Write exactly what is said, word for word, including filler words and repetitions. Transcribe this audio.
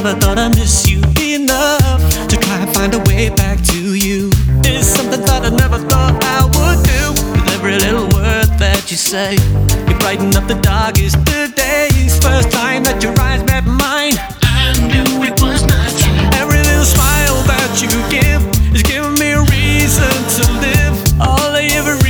never thought I'd miss you enough to try and find a way back to you. It's something that I never thought I would do. With every little word that you say, you brighten up the darkest of days. First time that your eyes met mine,